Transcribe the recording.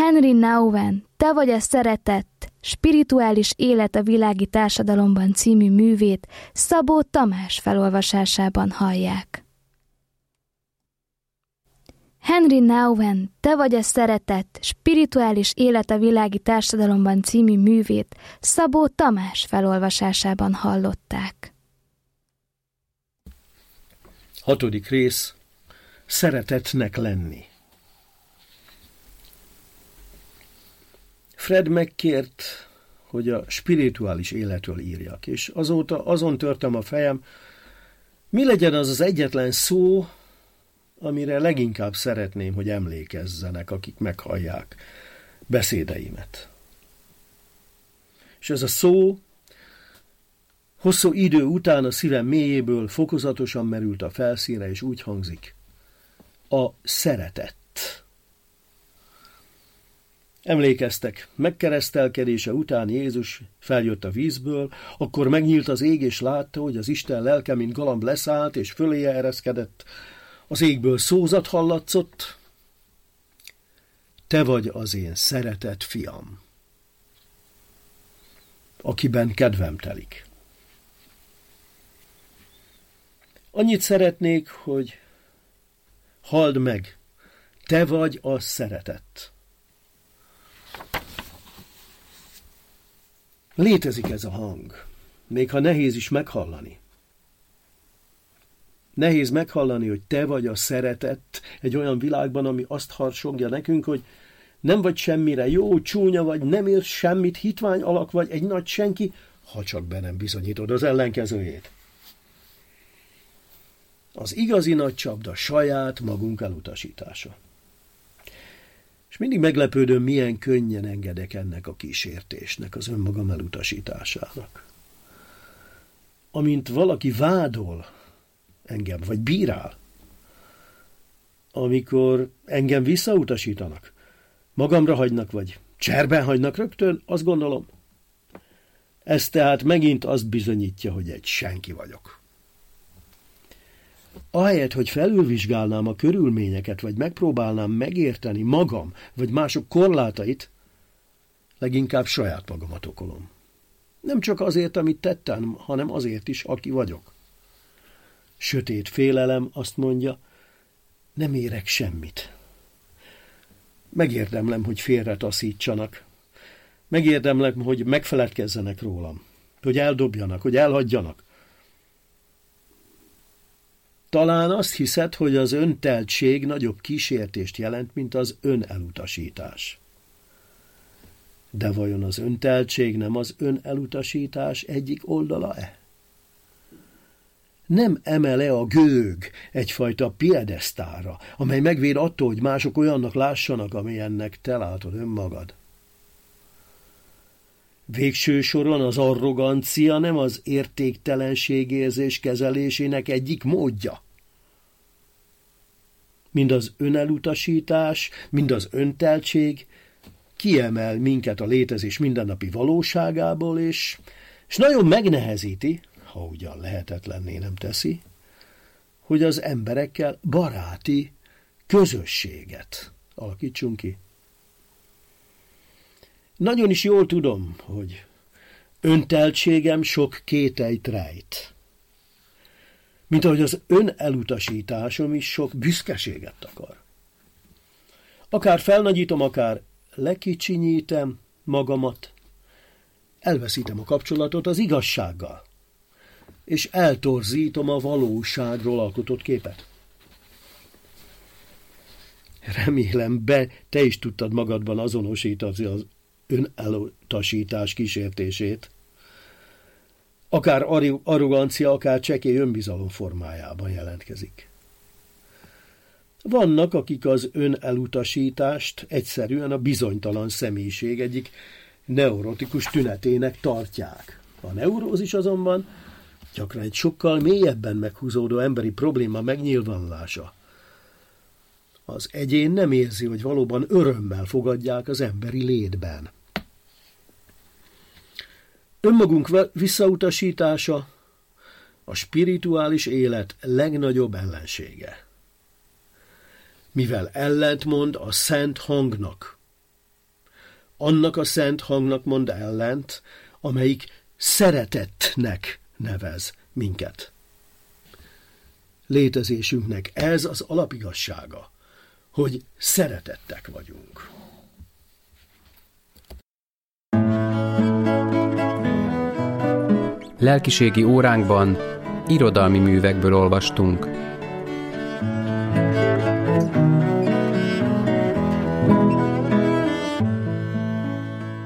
Henry Nouwen, Te vagy a szeretet, spirituális élet a világi társadalomban című művét Szabó Tamás felolvasásában hallják. Henry Nouwen, Te vagy a szeretet, spirituális élet a világi társadalomban című művét Szabó Tamás felolvasásában hallották. 6. rész. Szeretetnek lenni. Fred megkért, hogy a spirituális életről írjak, és azóta azon törtem a fejem, mi legyen az az egyetlen szó, amire leginkább szeretném, hogy emlékezzenek, akik meghallják beszédeimet. És ez a szó hosszú idő után a szívem mélyéből fokozatosan merült a felszínre, és úgy hangzik: a szeretet. Emlékeztek, megkeresztelkedése után Jézus feljött a vízből, akkor megnyílt az ég, és látta, hogy az Isten lelke, mint galamb leszállt, és föléje ereszkedett. Az égből szózat hallatszott: Te vagy az én szeretett fiam, akiben kedvem telik. Annyit szeretnék, hogy halld meg, te vagy a szeretet. Létezik ez a hang, még ha nehéz is meghallani. Nehéz meghallani, hogy te vagy a szeretet egy olyan világban, ami azt harsogja nekünk, hogy nem vagy semmire jó, csúnya vagy, nem érsz semmit, hitvány alak vagy, egy nagy senki, ha csak be nem bizonyítod az ellenkezőjét. Az igazi nagy csapda saját magunk elutasítása. És mindig meglepődöm, milyen könnyen engedek ennek a kísértésnek, az önmagam elutasításának. Amint valaki vádol engem, vagy bírál, amikor engem visszautasítanak, magamra hagynak, vagy cserben hagynak rögtön, azt gondolom, ez tehát megint azt bizonyítja, hogy egy senki vagyok. Ahelyett, hogy felülvizsgálnám a körülményeket, vagy megpróbálnám megérteni magam, vagy mások korlátait, leginkább saját magamat okolom. Nem csak azért, amit tettem, hanem azért is, aki vagyok. Sötét félelem azt mondja, nem érek semmit. Megérdemlem, hogy félretaszítsanak. Megérdemlem, hogy megfeledkezzenek rólam. Hogy eldobjanak, hogy elhagyjanak. Talán azt hiszed, hogy az önteltség nagyobb kísértést jelent, mint az önelutasítás. De vajon az önteltség nem az önelutasítás egyik oldala-e? Nem emel-e a gőg egyfajta piedesztára, amely megvéd attól, hogy mások olyannak lássanak, amilyennek te látod önmagad? Végső soron az arrogancia nem az értéktelenségérzés kezelésének egyik módja. Mind az önelutasítás, mind az önteltség kiemel minket a létezés mindennapi valóságából, és nagyon megnehezíti, ha ugyan lehetetlenné nem teszi, hogy az emberekkel baráti közösséget alakítsunk ki. Nagyon is jól tudom, hogy önteltségem sok kételyt rejt. Mint ahogy az önelutasításom is sok büszkeséget takar. Akár felnagyítom, akár lekicsinyítem magamat, elveszítem a kapcsolatot az igazsággal, és eltorzítom a valóságról alkotott képet. Remélem, te is tudtad magadban azonosítani az önelutasítás kísértését, akár arrogancia, akár csekély önbizalom formájában jelentkezik. Vannak, akik az önelutasítást egyszerűen a bizonytalan személyiség egyik neurotikus tünetének tartják. A neurózis azonban gyakran egy sokkal mélyebben meghúzódó emberi probléma megnyilvánulása. Az egyén nem érzi, hogy valóban örömmel fogadják az emberi létben. Önmagunk visszautasítása a spirituális élet legnagyobb ellensége. Mivel ellentmond a szent hangnak, annak a szent hangnak mond ellent, amelyik szeretettnek nevez minket. Létezésünknek ez az alapigassága, hogy szeretettek vagyunk. Lelkiségi óránkban irodalmi művekből olvastunk.